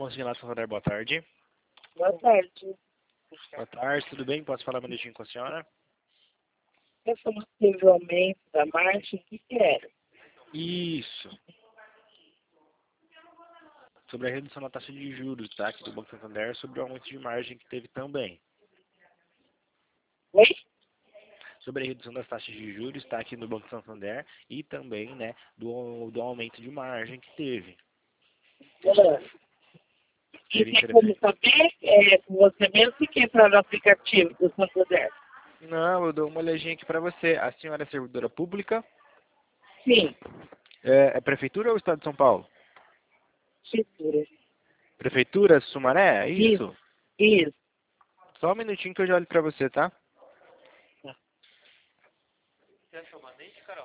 Consignado Santander, boa tarde. Boa tarde. Boa tarde, tudo bem? Posso falar um minutinho com a senhora? Eu sou teve o aumento da margem, o que era? Isso. Sobre a redução da taxa de juros, tá? Aqui do Banco Santander, sobre o aumento de margem que teve também. Oi? Sobre a redução das taxas de juros, tá? Aqui no Banco Santander e também, né, do aumento de margem que teve. E tem como saber com você mesmo que entrar no aplicativo do Santander? Não, eu dou uma olhadinha aqui pra você. A senhora é servidora pública? Sim, É Prefeitura ou Estado de São Paulo? Prefeitura. Prefeitura, Sumaré? É isso? Isso. Só um minutinho que eu já olho pra você, tá? Você achou uma dente, Carol?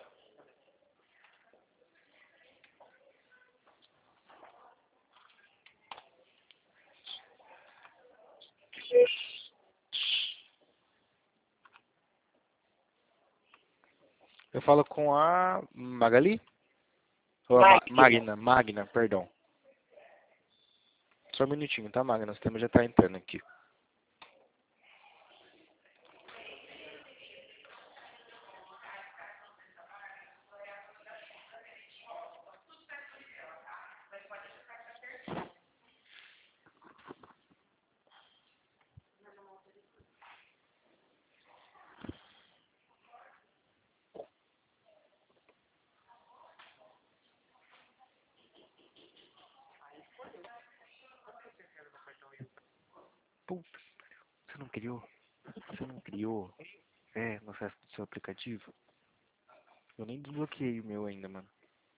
Eu falo com a Magali? Ou a Magna, perdão. Só um minutinho, tá, Magna? O sistema já tá entrando aqui. Puta, você não criou? Você não criou? No acesso do seu aplicativo? Eu nem desbloqueei o meu ainda, mano.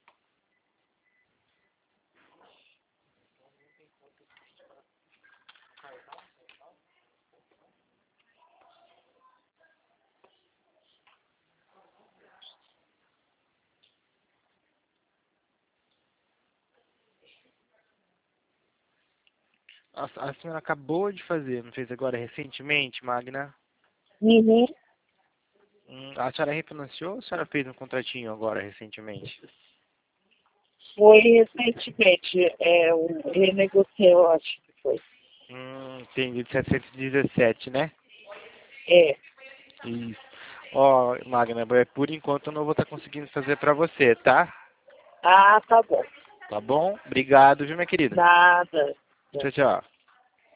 A senhora acabou de fazer, não fez agora recentemente, Magna? Uhum. A senhora refinanciou ou a senhora fez um contratinho agora recentemente? Foi recentemente, renegociei, eu acho que foi. Entendi, de 717, né? É. Isso. Ó, Magna, por enquanto eu não vou estar conseguindo fazer pra você, tá? Ah, tá bom. Tá bom? Obrigado, viu, minha querida? Nada. Tchau, tchau.